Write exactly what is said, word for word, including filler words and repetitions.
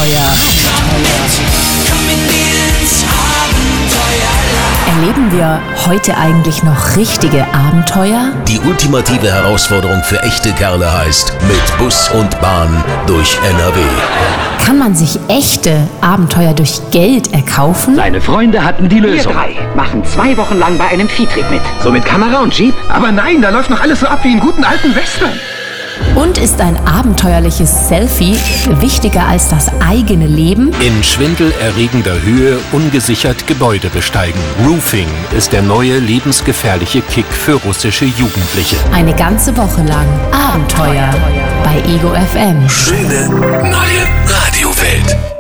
Abenteuer. Erleben wir heute eigentlich noch richtige Abenteuer? Die ultimative Herausforderung für echte Kerle heißt mit Bus und Bahn durch N R W. Kann man sich echte Abenteuer durch Geld erkaufen? Seine Freunde hatten die Lösung. Wir drei machen zwei Wochen lang bei einem Viehtrieb mit. So mit Kamera und Jeep? Aber nein, da läuft noch alles so ab wie in guten alten Western. Und ist ein abenteuerliches Selfie wichtiger als das eigene Leben? In schwindelerregender Höhe ungesichert Gebäude besteigen. Roofing ist der neue lebensgefährliche Kick für russische Jugendliche. Eine ganze Woche lang Abenteuer bei Ego F M. Schöne neue Radiowelt.